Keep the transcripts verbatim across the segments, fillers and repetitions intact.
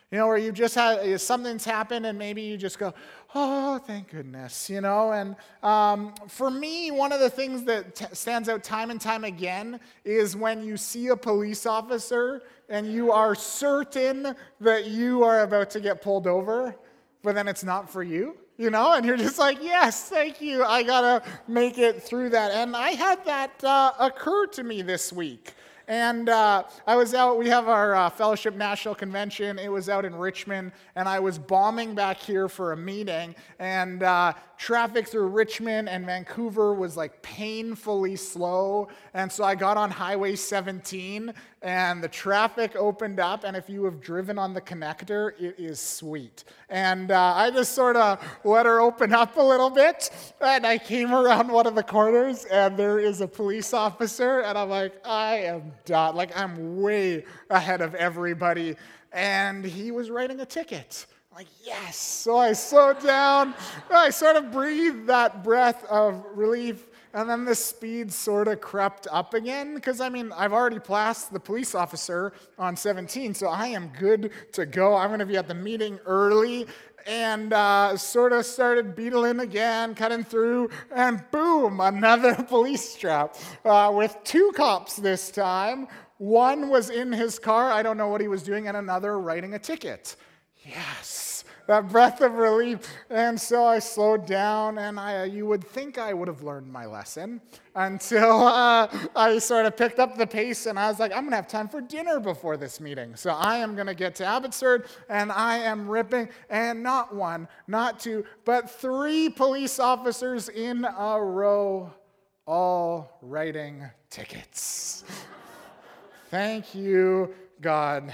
You know, where you just had, something's happened and maybe you just go, oh, thank goodness, you know. And um, for me, one of the things that t- stands out time and time again is when you see a police officer and you are certain that you are about to get pulled over, but then it's not for you, you know, and you're just like, yes, thank you, I gotta make it through that. And I had that uh, occur to me this week. And uh, I was out, we have our uh, Fellowship National Convention. It was out in Richmond, and I was bombing back here for a meeting. And uh, traffic through Richmond and Vancouver was like painfully slow. And so I got on Highway seventeen, and the traffic opened up. And if you have driven on the connector, it is sweet. And uh, I just sort of let her open up a little bit. And I came around one of the corners, and there is a police officer. And I'm like, I am done. Like, I'm way ahead of everybody. And he was writing a ticket. I'm like, yes. So I slowed down. I sort of breathed that breath of relief. And then the speed sort of crept up again. Because, I mean, I've already passed the police officer on seventeen. So I am good to go. I'm going to be at the meeting early. And uh, sort of started beetling again, cutting through, and boom, another police trap uh, with two cops this time. One was in his car, I don't know what he was doing, and another writing a ticket. Yes, that breath of relief. And so I slowed down, and I, you would think I would have learned my lesson until uh, I sort of picked up the pace, and I was like, I'm going to have time for dinner before this meeting. So I am going to get to Abbotsford, and I am ripping, and not one, not two, but three police officers in a row, all writing tickets. Thank you, God.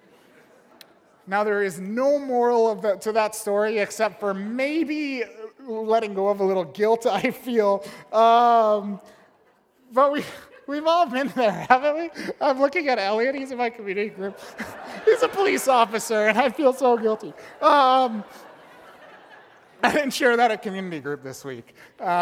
Now, there is no moral of the, to that story except for maybe letting go of a little guilt, I feel. Um, but we, we've all been there, haven't we? I'm looking at Elliot. He's in my community group. He's a police officer, and I feel so guilty. Um, I didn't share that at community group this week.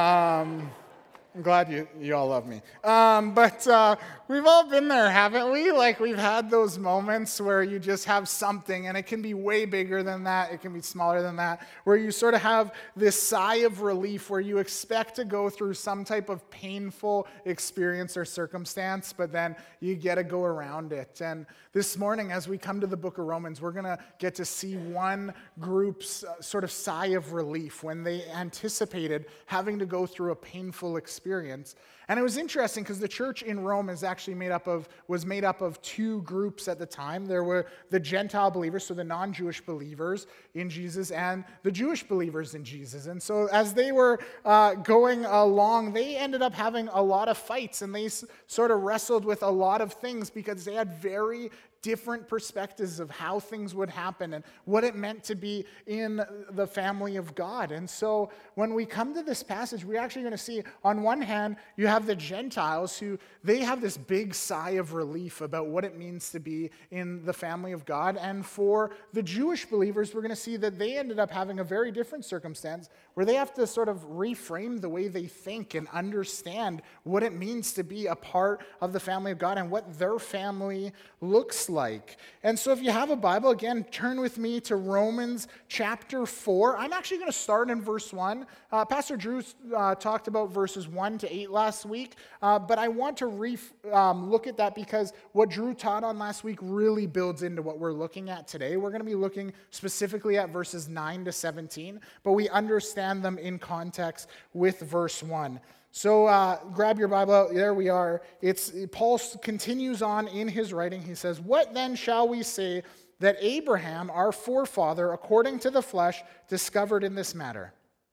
Um, I'm glad you, you all love me. Um, but uh, we've all been there, haven't we? Like, we've had those moments where you just have something, and it can be way bigger than that. It can be smaller than that, where you sort of have this sigh of relief where you expect to go through some type of painful experience or circumstance, but then you get to go around it. And this morning, as we come to the book of Romans, we're going to get to see one group's uh, sort of sigh of relief when they anticipated having to go through a painful experience. Experience. And it was interesting because the church in Rome is actually made up of was made up of two groups at the time. There were the Gentile believers, so the non-Jewish believers in Jesus, and the Jewish believers in Jesus. And so as they were uh, going along, they ended up having a lot of fights, and they s- sort of wrestled with a lot of things because they had very different perspectives of how things would happen and what it meant to be in the family of God. And so when we come to this passage, we're actually going to see, on one hand, you have the Gentiles who, they have this big sigh of relief about what it means to be in the family of God. And for the Jewish believers, we're going to see that they ended up having a very different circumstance where they have to sort of reframe the way they think and understand what it means to be a part of the family of God and what their family looks like. And so if you have a Bible, again, turn with me to Romans chapter four. I'm actually going to start in verse one. Uh, Pastor Drew uh, talked about verses one to eight last week, uh, but I want to re- um, look at that because what Drew taught on last week really builds into what we're looking at today. We're going to be looking specifically at verses nine to seventeen, but we understand them in context with verse one. So uh, grab your Bible. There we are. It's Paul continues on in his writing. He says, "What then shall we say that Abraham, our forefather, according to the flesh, discovered in this matter?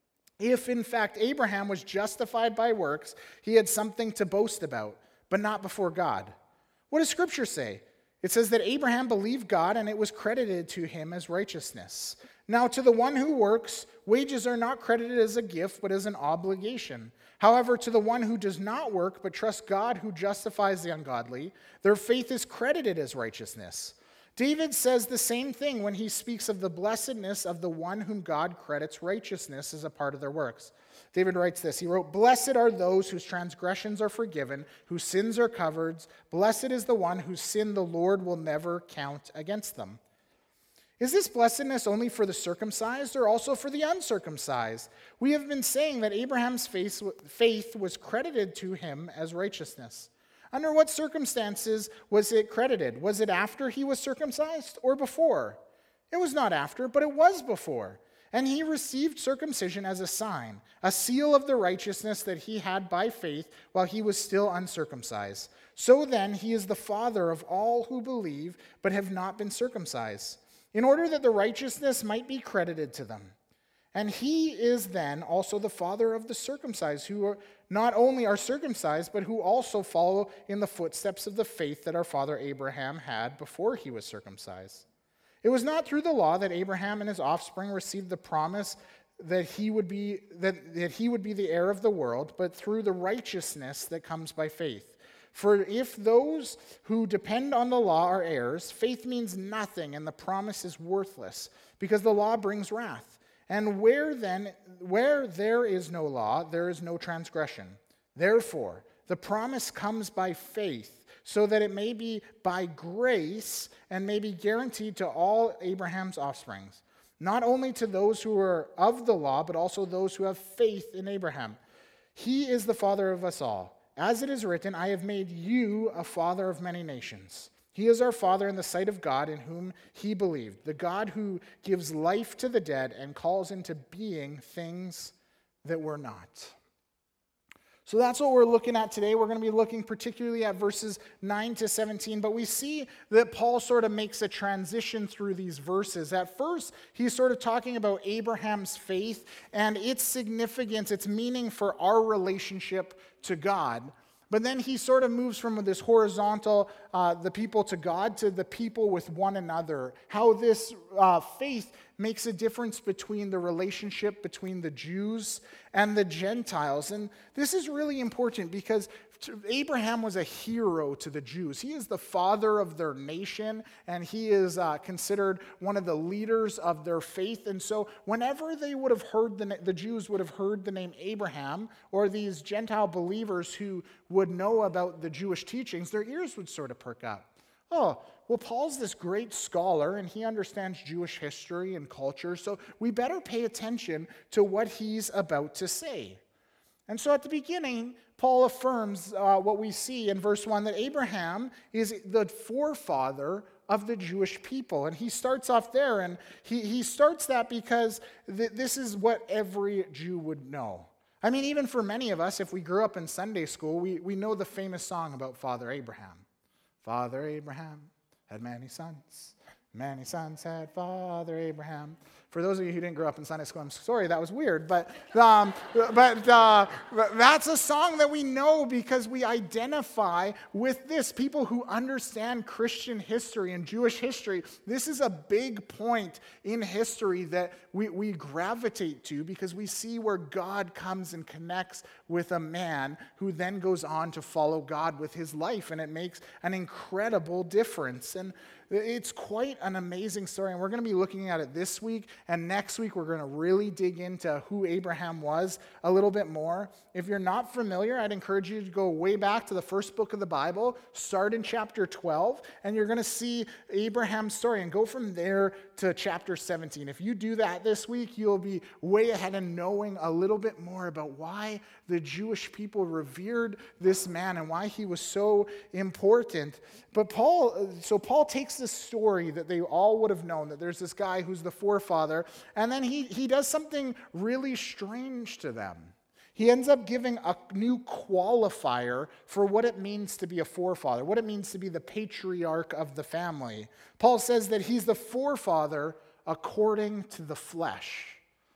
If, in fact, Abraham was justified by works, he had something to boast about, but not before God. What does Scripture say? It says that Abraham believed God, and it was credited to him as righteousness. Now, to the one who works, wages are not credited as a gift, but as an obligation. However, to the one who does not work, but trusts God who justifies the ungodly, their faith is credited as righteousness. David says the same thing when he speaks of the blessedness of the one whom God credits righteousness as a part of their works. David writes this. He wrote, "Blessed are those whose transgressions are forgiven, whose sins are covered. Blessed is the one whose sin the Lord will never count against them." Is this blessedness only for the circumcised or also for the uncircumcised? We have been saying that Abraham's faith was credited to him as righteousness. Under what circumstances was it credited? Was it after he was circumcised or before? It was not after, but it was before. And he received circumcision as a sign, a seal of the righteousness that he had by faith while he was still uncircumcised. So then, he is the father of all who believe but have not been circumcised, in order that the righteousness might be credited to them. And he is then also the father of the circumcised, who are not only are circumcised, but who also follow in the footsteps of the faith that our father Abraham had before he was circumcised. It was not through the law that Abraham and his offspring received the promise that he would be that, that he would be the heir of the world, but through the righteousness that comes by faith. For if those who depend on the law are heirs, faith means nothing and the promise is worthless, because the law brings wrath. And where then where there is no law, there is no transgression. Therefore, the promise comes by faith, so that it may be by grace and may be guaranteed to all Abraham's offsprings, not only to those who are of the law, but also those who have faith in Abraham. He is the father of us all. As it is written, I have made you a father of many nations. He is our father in the sight of God, in whom he believed, the God who gives life to the dead and calls into being things that were not. So that's what we're looking at today. We're going to be looking particularly at verses nine to seventeen, but we see that Paul sort of makes a transition through these verses. At first, he's sort of talking about Abraham's faith and its significance, its meaning for our relationship to God. But then he sort of moves from this horizontal, uh, the people to God, to the people with one another. How this uh, faith makes a difference between the relationship between the Jews and the Gentiles. And this is really important because Abraham was a hero to the Jews. He is the father of their nation, and he is uh, considered one of the leaders of their faith. And so whenever they would have heard, the, the Jews would have heard the name Abraham, or these Gentile believers who would know about the Jewish teachings, their ears would sort of perk up. Oh, well, Paul's this great scholar, and he understands Jewish history and culture, so we better pay attention to what he's about to say. And so at the beginning, Paul affirms uh, what we see in verse one, that Abraham is the forefather of the Jewish people. And he starts off there, and he, he starts that because th- this is what every Jew would know. I mean, even for many of us, if we grew up in Sunday school, we, we know the famous song about Father Abraham. Father Abraham had many sons. Many sons had Father Abraham. For those of you who didn't grow up in Sunday school, I'm sorry, that was weird. But um, but uh, that's a song that we know because we identify with this. People who understand Christian history and Jewish history, this is a big point in history that we, we gravitate to because we see where God comes and connects with a man who then goes on to follow God with his life. And it makes an incredible difference. And it's quite an amazing story, and we're going to be looking at it this week, and next week we're going to really dig into who Abraham was a little bit more. If you're not familiar, I'd encourage you to go way back to the first book of the Bible, start in chapter twelve, and you're going to see Abraham's story, and go from there to chapter seventeen. If you do that this week, you'll be way ahead in knowing a little bit more about why the Jewish people revered this man and why he was so important. But Paul, so Paul takes this story that they all would have known, that there's this guy who's the forefather, and then he, he does something really strange to them. He ends up giving a new qualifier for what it means to be a forefather, what it means to be the patriarch of the family. Paul says that he's the forefather according to the flesh.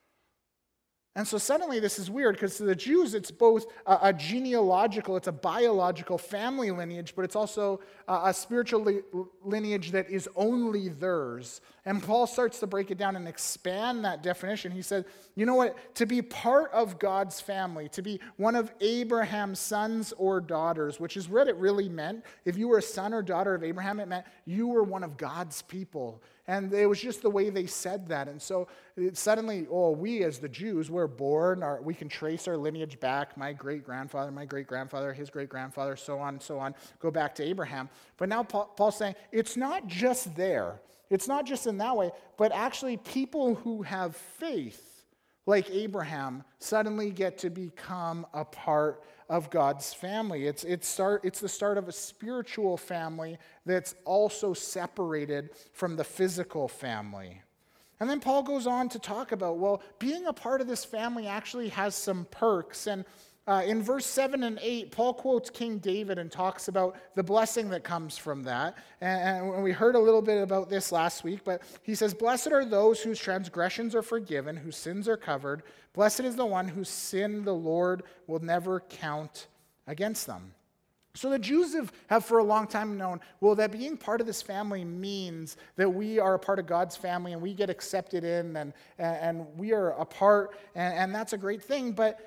And so suddenly this is weird because to the Jews it's both a, a genealogical, it's a biological family lineage, but it's also a, a spiritual li- lineage that is only theirs. And Paul starts to break it down and expand that definition. He said, you know what, to be part of God's family, to be one of Abraham's sons or daughters, which is what it really meant. If you were a son or daughter of Abraham, it meant you were one of God's people. And it was just the way they said that. And so it suddenly, oh, we as the Jews, we're born, our, we can trace our lineage back, my great-grandfather, my great-grandfather, his great-grandfather, so on and so on, go back to Abraham. But now Paul, Paul's saying, it's not just there. it's not just in that way, but actually people who have faith, like Abraham, suddenly get to become a part of God's family. It's, it's, start, it's the start of a spiritual family that's also separated from the physical family. And then Paul goes on to talk about, well, being a part of this family actually has some perks. And uh, in verse seven and eight, Paul quotes King David and talks about the blessing that comes from that. And, and we heard a little bit about this last week, but he says, "Blessed are those whose transgressions are forgiven, whose sins are covered. Blessed is the one whose sin the Lord will never count against them." So the Jews have, have for a long time known, well, that being part of this family means that we are a part of God's family and we get accepted in and, and, and we are a part, and, and that's a great thing. But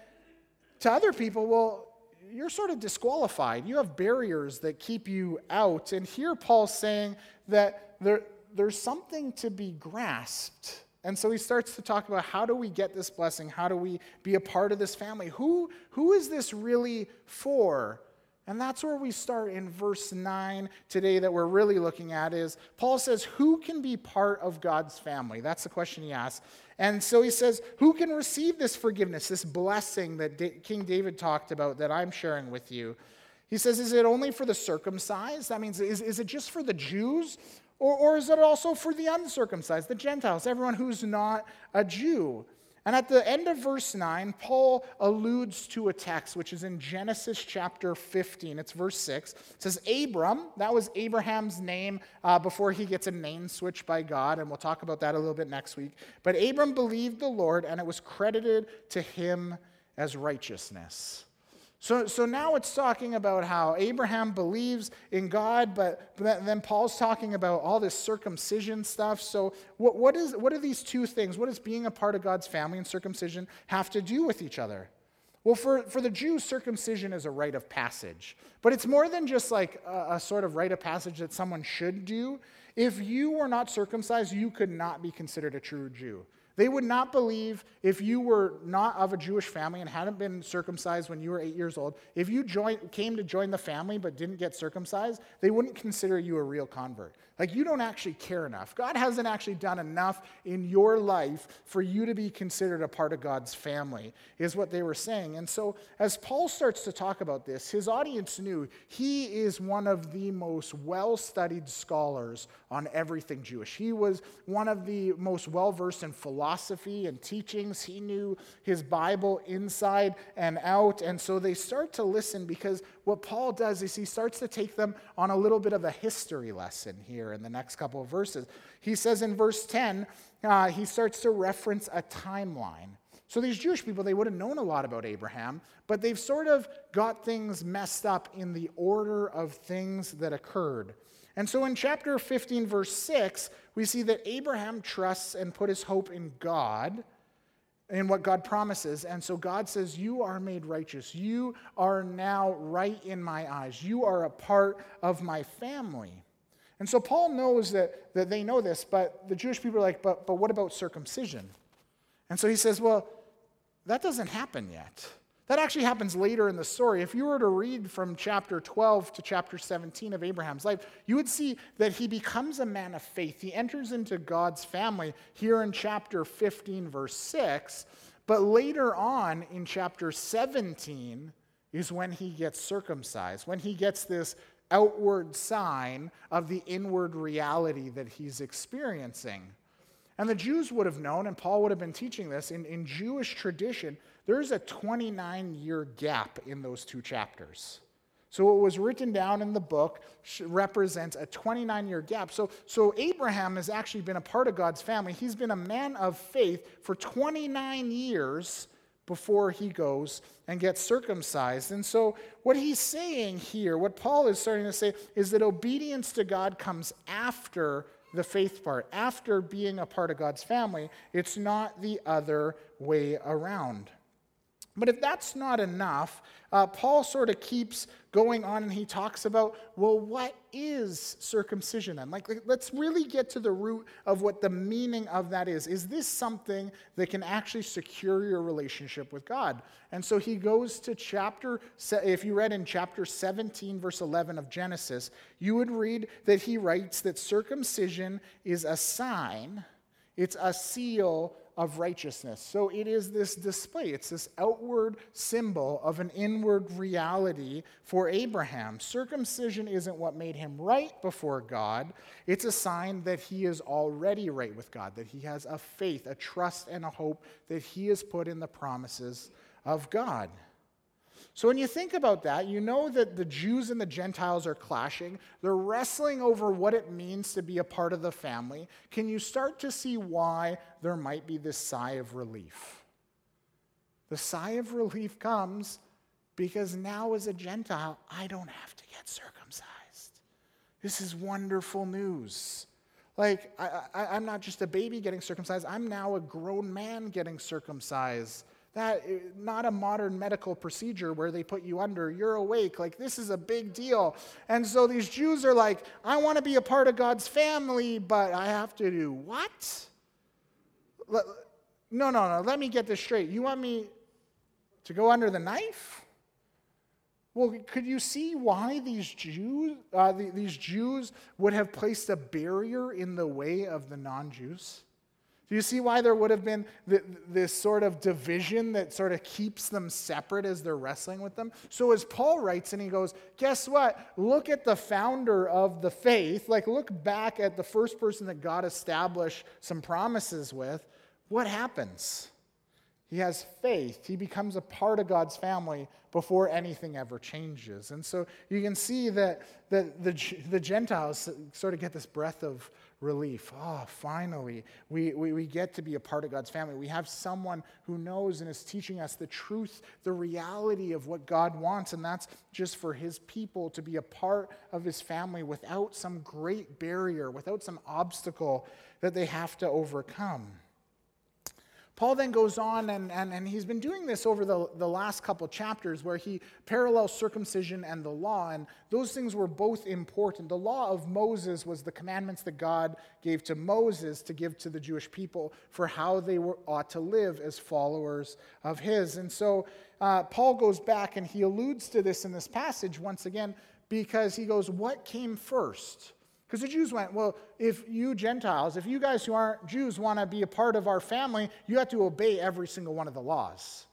to other people, well, you're sort of disqualified. You have barriers that keep you out. And here Paul's saying that there, there's something to be grasped. And so he starts to talk about, how do we get this blessing? How do we be a part of this family? Who, who is this really for? And that's where we start in verse nine today that we're really looking at is, Paul says, who can be part of God's family? That's the question he asks. And so he says, who can receive this forgiveness, this blessing that Da- King David talked about that I'm sharing with you? He says, is it only for the circumcised? That means, is, is it just for the Jews? Or, or is it also for the uncircumcised, the Gentiles, everyone who's not a Jew? And at the end of verse nine, Paul alludes to a text which is in Genesis chapter fifteen. It's verse six. It says, Abram, that was Abraham's name uh, before he gets a name switch by God, and we'll talk about that a little bit next week. But Abram believed the Lord, and it was credited to him as righteousness. So, so now it's talking about how Abraham believes in God, but, but then Paul's talking about all this circumcision stuff. So what, what, is, what are these two things? What does being a part of God's family and circumcision have to do with each other? Well, for, for the Jews, circumcision is a rite of passage. But it's more than just like a, a sort of rite of passage that someone should do. If you were not circumcised, you could not be considered a true Jew. They would not believe if you were not of a Jewish family and hadn't been circumcised when you were eight years old. If you joined, came to join the family but didn't get circumcised, they wouldn't consider you a real convert. Like, you don't actually care enough. God hasn't actually done enough in your life for you to be considered a part of God's family, is what they were saying. And so as Paul starts to talk about this, his audience knew he is one of the most well-studied scholars on everything Jewish. He was one of the most well-versed in philosophy and teachings. He knew his Bible inside and out. And so they start to listen, because what Paul does is he starts to take them on a little bit of a history lesson here in the next couple of verses. He says in verse ten, uh, he starts to reference a timeline. So these Jewish people, they would have known a lot about Abraham, but they've sort of got things messed up in the order of things that occurred. And so in chapter fifteen, verse six, we see that Abraham trusts and put his hope in God, in what God promises. And so God says, you are made righteous. You are now right in my eyes. You are a part of my family. And so Paul knows that, that they know this, but the Jewish people are like, but, but what about circumcision? And so he says, well, that doesn't happen yet. That actually happens later in the story. If you were to read from chapter twelve to chapter seventeen of Abraham's life, you would see that he becomes a man of faith. He enters into God's family here in chapter fifteen, verse six. But later on in chapter seventeen is when he gets circumcised, when he gets this outward sign of the inward reality that he's experiencing. And the Jews would have known, and Paul would have been teaching this, in, in Jewish tradition, there's a twenty-nine-year gap in those two chapters. So what was written down in the book represents a twenty-nine-year gap. So, so Abraham has actually been a part of God's family. He's been a man of faith for twenty-nine years before he goes and gets circumcised. And so what he's saying here, what Paul is starting to say, is that obedience to God comes after the faith part, after being a part of God's family. It's not the other way around. But if that's not enough, uh, Paul sort of keeps going on and he talks about, well, what is circumcision then? Like, like, let's really get to the root of what the meaning of that is. Is this something that can actually secure your relationship with God? And so he goes to chapter, if you read in chapter seventeen, verse eleven of Genesis, you would read that he writes that circumcision is a sign, it's a seal of righteousness. So it is this display, it's this outward symbol of an inward reality for Abraham. Circumcision isn't what made him right before God. It's a sign that he is already right with God, that he has a faith, a trust, and a hope that he has put in the promises of God. So when you think about that, you know that the Jews and the Gentiles are clashing. They're wrestling over what it means to be a part of the family. Can you start to see why there might be this sigh of relief? The sigh of relief comes because now as a Gentile, I don't have to get circumcised. This is wonderful news. Like, I, I, I'm not just a baby getting circumcised. I'm now a grown man getting circumcised. That, not a modern medical procedure where they put you under, you're awake, like this is a big deal. And so these Jews are like, I want to be a part of God's family, but I have to do what? No, no, no, let me get this straight. You want me to go under the knife? Well, could you see why these Jews, uh, the, these Jews would have placed a barrier in the way of the non-Jews? Do you see why there would have been th- this sort of division that sort of keeps them separate as they're wrestling with them? So as Paul writes and he goes, guess what? Look at the founder of the faith. Like, look back at the first person that God established some promises with. What happens? He has faith. He becomes a part of God's family before anything ever changes. And so you can see that, that the, the Gentiles sort of get this breath of relief. Oh, finally, we, we, we get to be a part of God's family. We have someone who knows and is teaching us the truth, the reality of what God wants, and that's just for his people to be a part of his family without some great barrier, without some obstacle that they have to overcome. Paul then goes on, and, and, and he's been doing this over the, the last couple chapters where he parallels circumcision and the law, and those things were both important. The law of Moses was the commandments that God gave to Moses to give to the Jewish people for how they were, ought to live as followers of his. And so uh, Paul goes back and he alludes to this in this passage once again because he goes, what came first? Because the Jews went, well, if you Gentiles, if you guys who aren't Jews want to be a part of our family, you have to obey every single one of the laws.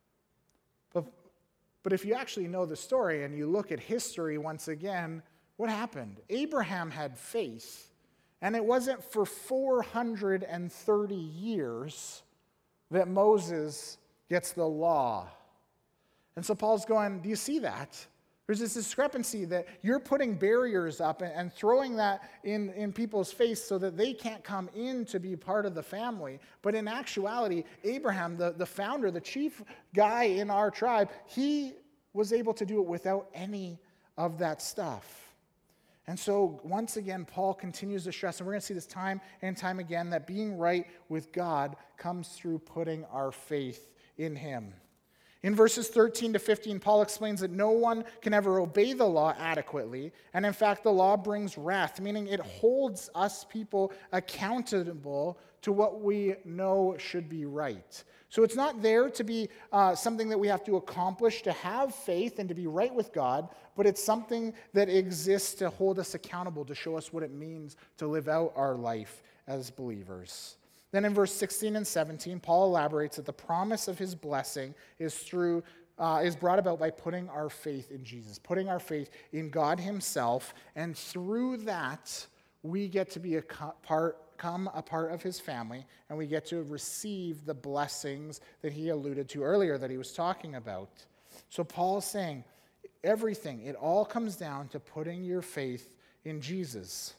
But, but if you actually know the story and you look at history once again, what happened? Abraham had faith, and it wasn't for four hundred thirty years that Moses gets the law. And so Paul's going, do you see that? There's this discrepancy that you're putting barriers up and, and throwing that in, in people's face so that they can't come in to be part of the family. But in actuality, Abraham, the, the founder, the chief guy in our tribe, he was able to do it without any of that stuff. And so once again, Paul continues to stress, and we're going to see this time and time again, that being right with God comes through putting our faith in him. In verses thirteen to fifteen, Paul explains that no one can ever obey the law adequately. And in fact, the law brings wrath, meaning it holds us people accountable to what we know should be right. So it's not there to be uh, something that we have to accomplish to have faith and to be right with God, but it's something that exists to hold us accountable, to show us what it means to live out our life as believers. Then in verse sixteen and seventeen, Paul elaborates that the promise of his blessing is through uh, is brought about by putting our faith in Jesus, putting our faith in God himself, and through that, we get to be a part, come a part of his family, and we get to receive the blessings that he alluded to earlier that he was talking about. So Paul's saying, everything, it all comes down to putting your faith in Jesus.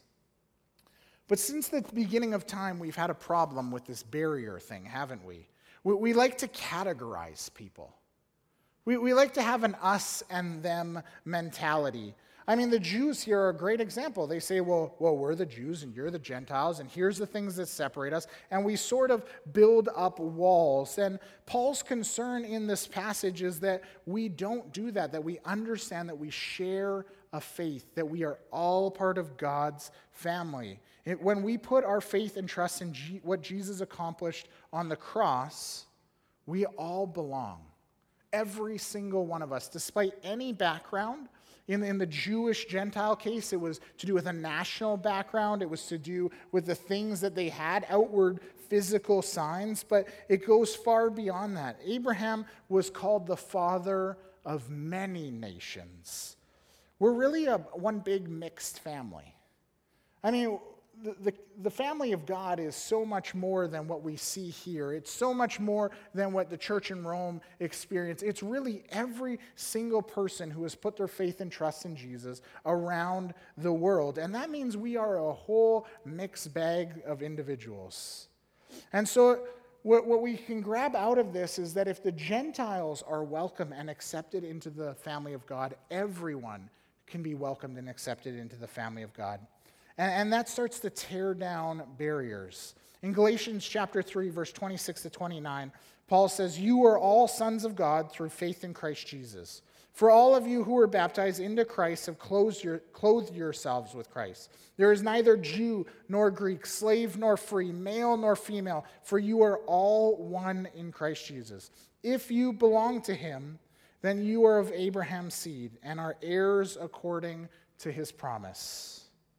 But since the beginning of time, we've had a problem with this barrier thing, haven't we? We, we like to categorize people. We, we like to have an us and them mentality. I mean, the Jews here are a great example. They say, well, well, we're the Jews and you're the Gentiles, and here's the things that separate us. And we sort of build up walls. And Paul's concern in this passage is that we don't do that, that we understand that we share a faith, that we are all part of God's family. It, when we put our faith and trust in G- what Jesus accomplished on the cross, we all belong. Every single one of us, despite any background. In, in the Jewish-Gentile case, it was to do with a national background. It was to do with the things that they had, outward physical signs, but it goes far beyond that. Abraham was called the father of many nations. We're really a one big mixed family. I mean, The, the, the family of God is so much more than what we see here. It's so much more than what the church in Rome experienced. It's really every single person who has put their faith and trust in Jesus around the world. And that means we are a whole mixed bag of individuals. And so what, what we can grab out of this is that if the Gentiles are welcome and accepted into the family of God, everyone can be welcomed and accepted into the family of God. And that starts to tear down barriers. In Galatians chapter three, verse twenty-six to twenty-nine, Paul says, "You are all sons of God through faith in Christ Jesus. For all of you who were baptized into Christ have clothed, your, clothed yourselves with Christ. There is neither Jew nor Greek, slave nor free, male nor female, for you are all one in Christ Jesus. If you belong to him, then you are of Abraham's seed and are heirs according to his promise."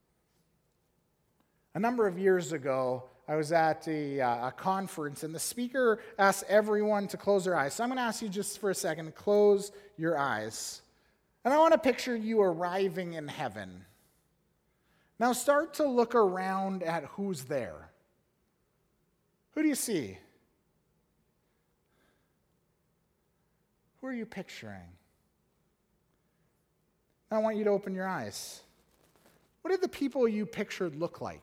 A number of years ago, I was at a, uh, a conference, and the speaker asked everyone to close their eyes. So I'm going to ask you just for a second to close your eyes. And I want to picture you arriving in heaven. Now start to look around at who's there. Who do you see? Who are you picturing? Now I want you to open your eyes. What did the people you pictured look like?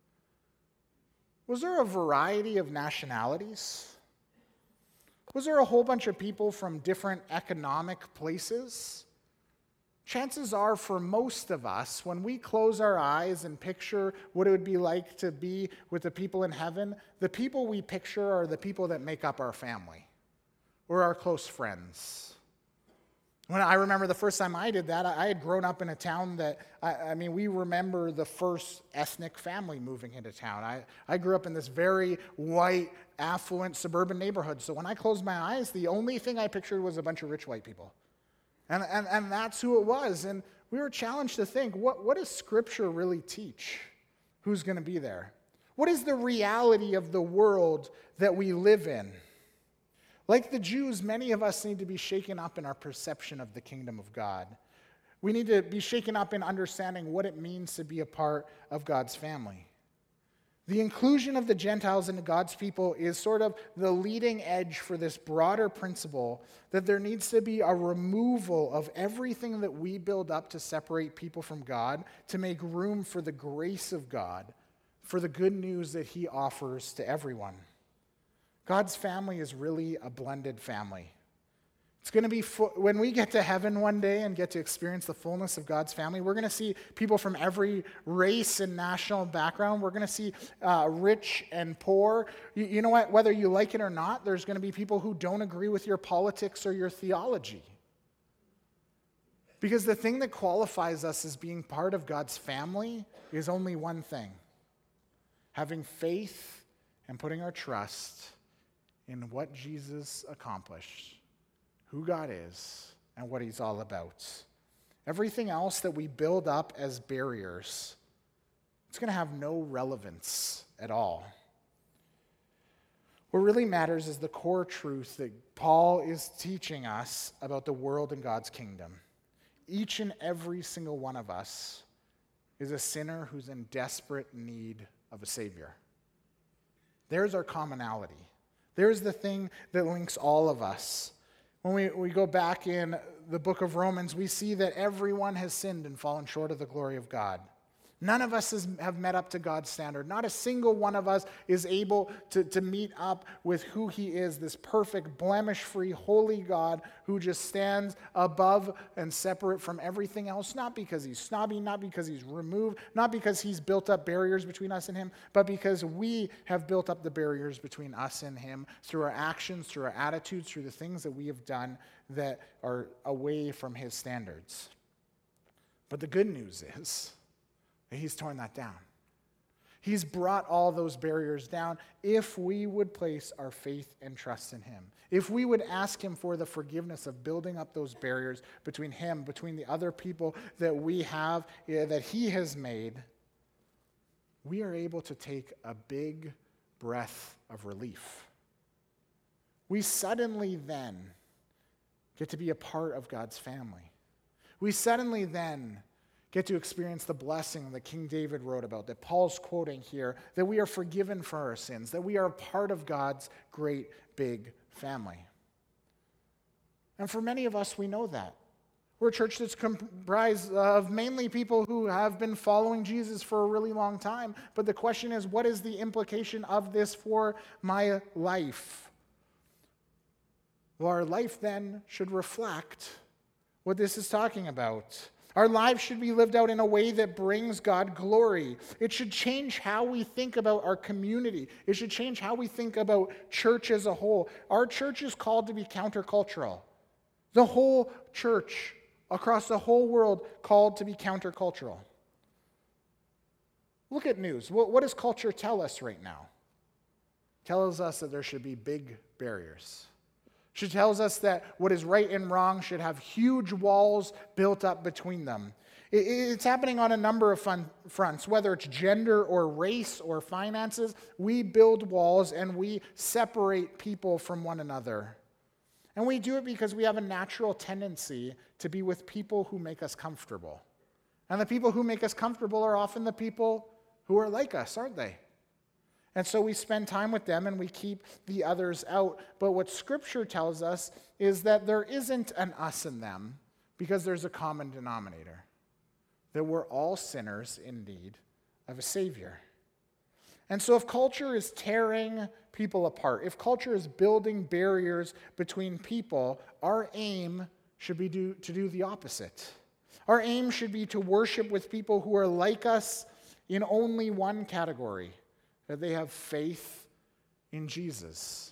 Was there a variety of nationalities? Was there a whole bunch of people from different economic places? Chances are, for most of us, when we close our eyes and picture what it would be like to be with the people in heaven, the people we picture are the people that make up our family or our close friends. When I remember the first time I did that, I had grown up in a town that, I, I mean, we remember the first ethnic family moving into town. I, I grew up in this very white, affluent suburban neighborhood. So when I closed my eyes, the only thing I pictured was a bunch of rich white people. And, and, and that's who it was. And we were challenged to think, what, what does Scripture really teach? Who's going to be there? What is the reality of the world that we live in? Like the Jews, many of us need to be shaken up in our perception of the kingdom of God. We need to be shaken up in understanding what it means to be a part of God's family. The inclusion of the Gentiles into God's people is sort of the leading edge for this broader principle that there needs to be a removal of everything that we build up to separate people from God to make room for the grace of God, for the good news that he offers to everyone. God's family is really a blended family. It's going to be, fu- when we get to heaven one day and get to experience the fullness of God's family, we're going to see people from every race and national background. We're going to see uh, rich and poor. You, you know what? Whether you like it or not, there's going to be people who don't agree with your politics or your theology. Because the thing that qualifies us as being part of God's family is only one thing: having faith and putting our trust in what Jesus accomplished, who God is, and what he's all about. Everything else that we build up as barriers, it's going to have no relevance at all. What really matters is the core truth that Paul is teaching us about the world and God's kingdom. Each and every single one of us is a sinner who's in desperate need of a Savior. There's our commonality. There's the thing that links all of us. When we, we go back in the book of Romans, we see that everyone has sinned and fallen short of the glory of God. None of us is, have met up to God's standard. Not a single one of us is able to, to meet up with who he is, this perfect, blemish-free, holy God who just stands above and separate from everything else, not because he's snobby, not because he's removed, not because he's built up barriers between us and him, but because we have built up the barriers between us and him through our actions, through our attitudes, through the things that we have done that are away from his standards. But the good news is, he's torn that down. He's brought all those barriers down if we would place our faith and trust in him. If we would ask him for the forgiveness of building up those barriers between him, between the other people that we have, yeah, that he has made, we are able to take a big breath of relief. We suddenly then get to be a part of God's family. We suddenly then get to experience the blessing that King David wrote about, that Paul's quoting here, that we are forgiven for our sins, that we are a part of God's great big family. And for many of us, we know that. We're a church that's comprised of mainly people who have been following Jesus for a really long time. But the question is, what is the implication of this for my life? Well, our life then should reflect what this is talking about. Our lives should be lived out in a way that brings God glory. It should change how we think about our community. It should change how we think about church as a whole. Our church is called to be countercultural. The whole church across the whole world called to be countercultural. Look at news. What, what does culture tell us right now? It tells us that there should be big barriers. She tells us that what is right and wrong should have huge walls built up between them. It's happening on a number of fun fronts, whether it's gender or race or finances. We build walls and we separate people from one another. And we do it because we have a natural tendency to be with people who make us comfortable. And the people who make us comfortable are often the people who are like us, aren't they? And so we spend time with them and we keep the others out. But what Scripture tells us is that there isn't an us and them because there's a common denominator. That we're all sinners in need of a Savior. And so if culture is tearing people apart, if culture is building barriers between people, our aim should be do, to do the opposite. Our aim should be to worship with people who are like us in only one category, that they have faith in Jesus.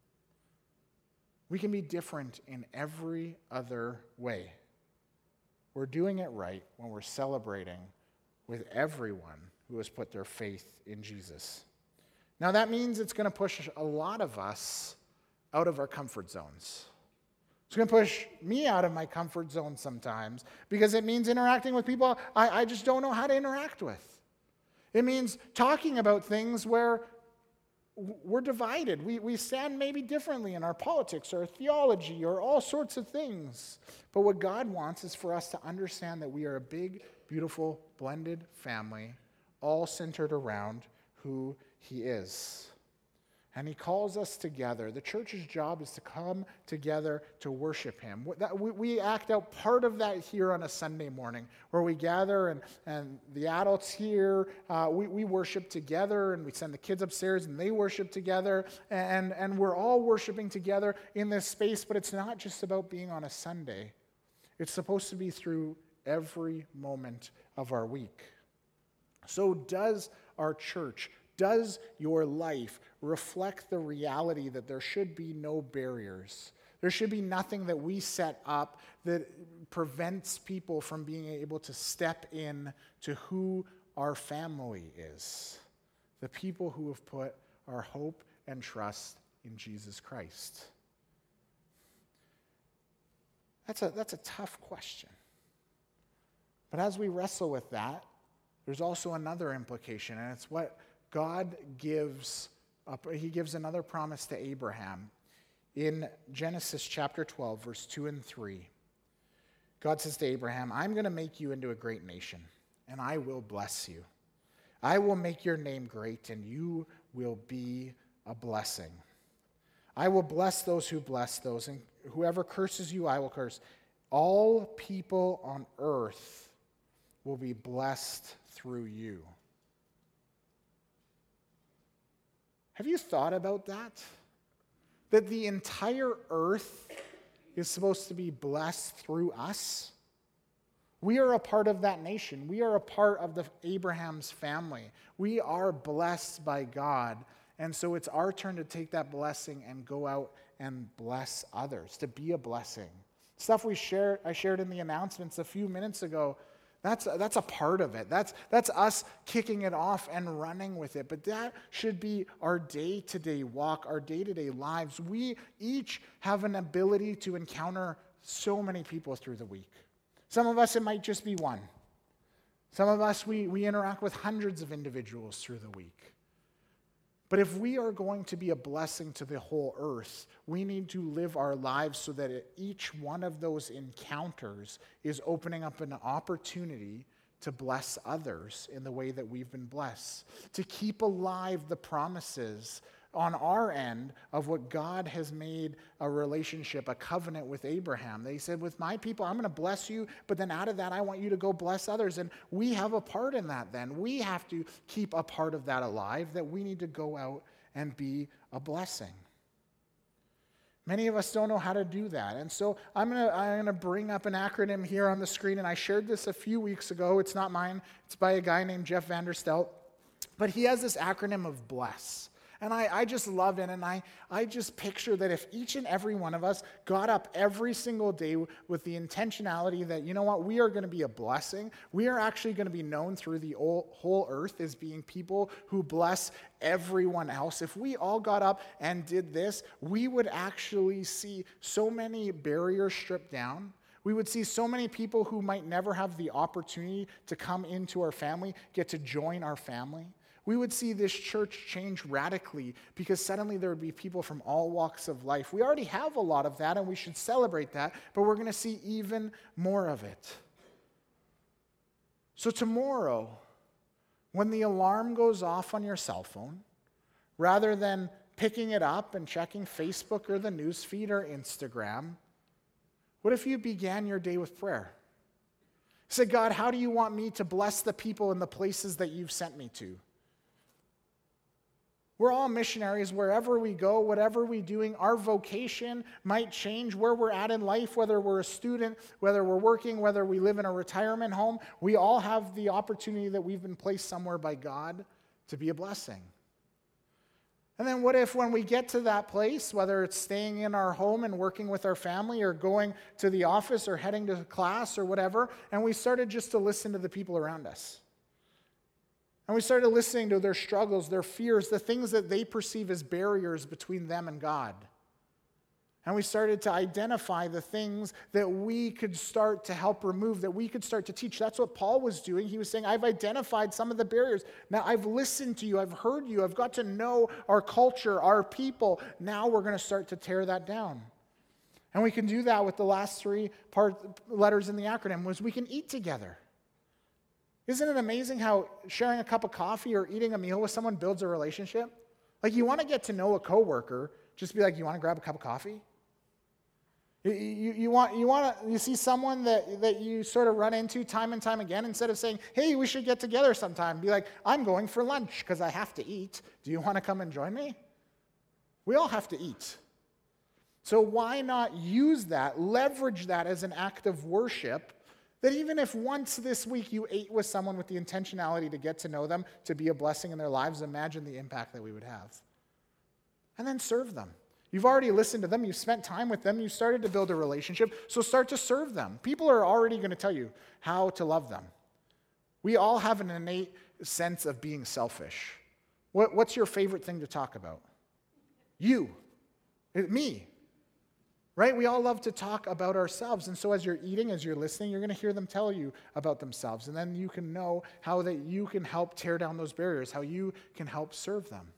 We can be different in every other way. We're doing it right when we're celebrating with everyone who has put their faith in Jesus. Now that means it's going to push a lot of us out of our comfort zones. It's going to push me out of my comfort zone sometimes because it means interacting with people I, I just don't know how to interact with. It means talking about things where we're divided. We, we stand maybe differently in our politics or theology or all sorts of things. But what God wants is for us to understand that we are a big, beautiful, blended family, all centered around who he is. And he calls us together. The church's job is to come together to worship him. We act out part of that here on a Sunday morning, where we gather and, and the adults here, uh, we, we worship together, and we send the kids upstairs and they worship together, and, and we're all worshiping together in this space, but it's not just about being on a Sunday. It's supposed to be through every moment of our week. So does our church, does your life reflect the reality that there should be no barriers? There should be nothing that we set up that prevents people from being able to step in to who our family is. The people who have put our hope and trust in Jesus Christ. That's a, that's a tough question. But as we wrestle with that, there's also another implication, and it's what God gives, up, he gives another promise to Abraham. In Genesis chapter twelve, verse two and three, God says to Abraham, I'm going to make you into a great nation, and I will bless you. I will make your name great, and you will be a blessing. I will bless those who bless those, and whoever curses you, I will curse. All people on earth will be blessed through you. Have you thought about that? That the entire earth is supposed to be blessed through us? We are a part of that nation. We are a part of the Abraham's family. We are blessed by God. And so it's our turn to take that blessing and go out and bless others, to be a blessing. Stuff we shared, I shared in the announcements a few minutes ago, that's, that's a part of it. That's, that's us kicking it off and running with it. But that should be our day-to-day walk, our day-to-day lives. We each have an ability to encounter so many people through the week. Some of us, it might just be one. Some of us, we, we interact with hundreds of individuals through the week. But if we are going to be a blessing to the whole earth, we need to live our lives so that each one of those encounters is opening up an opportunity to bless others in the way that we've been blessed, to keep alive the promises on our end of what God has made a relationship, a covenant with Abraham. They said, with my people, I'm going to bless you, but then out of that, I want you to go bless others. And we have a part in that then. We have to keep a part of that alive, that we need to go out and be a blessing. Many of us don't know how to do that. And so I'm going to I'm going to bring up an acronym here on the screen, and I shared this a few weeks ago. It's not mine. It's by a guy named Jeff Vanderstelt. But he has this acronym of BLESS. And I, I just love it, and I, I just picture that if each and every one of us got up every single day with the intentionality that, you know what, we are going to be a blessing. We are actually going to be known through the whole earth as being people who bless everyone else. If we all got up and did this, we would actually see so many barriers stripped down. We would see so many people who might never have the opportunity to come into our family get to join our family. We would see this church change radically because suddenly there would be people from all walks of life. We already have a lot of that, and we should celebrate that, but we're going to see even more of it. So tomorrow, when the alarm goes off on your cell phone, rather than picking it up and checking Facebook or the news feed or Instagram, what if you began your day with prayer? Say, God, how do you want me to bless the people in the places that you've sent me to? We're all missionaries wherever we go, whatever we're doing. Our vocation might change where we're at in life, whether we're a student, whether we're working, whether we live in a retirement home. We all have the opportunity that we've been placed somewhere by God to be a blessing. And then what if when we get to that place, whether it's staying in our home and working with our family or going to the office or heading to class or whatever, and we started just to listen to the people around us? And we started listening to their struggles, their fears, the things that they perceive as barriers between them and God. And we started to identify the things that we could start to help remove, that we could start to teach. That's what Paul was doing. He was saying, I've identified some of the barriers. Now I've listened to you. I've heard you. I've got to know our culture, our people. Now we're going to start to tear that down. And we can do that with the last three part letters in the acronym, was we can eat together. Isn't it amazing how sharing a cup of coffee or eating a meal with someone builds a relationship? Like, you want to get to know a coworker, just be like, you want to grab a cup of coffee? You, you, you want you want to you see someone that, that you sort of run into time and time again, instead of saying, hey, we should get together sometime, be like, I'm going for lunch because I have to eat. Do you want to come and join me? We all have to eat. So why not use that, leverage that as an act of worship? That even if once this week you ate with someone with the intentionality to get to know them, to be a blessing in their lives, imagine the impact that we would have. And then serve them. You've already listened to them. You've spent time with them. You've started to build a relationship. So start to serve them. People are already going to tell you how to love them. We all have an innate sense of being selfish. What, what's your favorite thing to talk about? You. Me. Right? We all love to talk about ourselves. And so as you're eating, as you're listening, you're going to hear them tell you about themselves. And then you can know how that you can help tear down those barriers, how you can help serve them.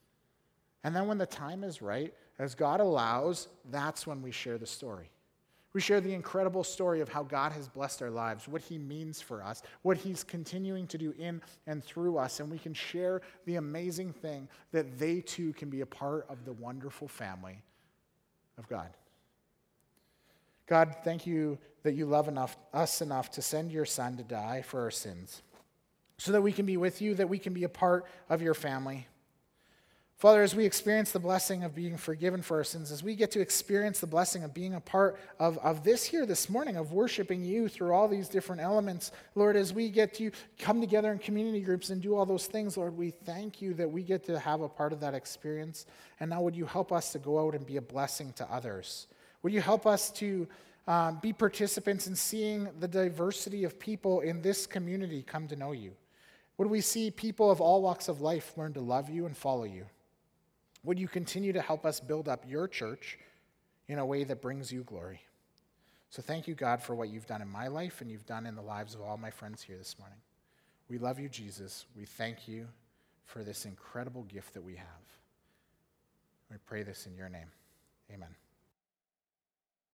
And then when the time is right, as God allows, that's when we share the story. We share the incredible story of how God has blessed our lives, what he means for us, what he's continuing to do in and through us. And we can share the amazing thing that they too can be a part of the wonderful family of God. God, thank you that you love enough, us enough to send your Son to die for our sins, so that we can be with you, that we can be a part of your family. Father, as we experience the blessing of being forgiven for our sins, as we get to experience the blessing of being a part of, of this here this morning, of worshiping you through all these different elements, Lord, as we get to come together in community groups and do all those things, Lord, we thank you that we get to have a part of that experience. And now would you help us to go out and be a blessing to others? Would you help us to um, be participants in seeing the diversity of people in this community come to know you? Would we see people of all walks of life learn to love you and follow you? Would you continue to help us build up your church in a way that brings you glory? So thank you, God, for what you've done in my life and you've done in the lives of all my friends here this morning. We love you, Jesus. We thank you for this incredible gift that we have. We pray this in your name. Amen.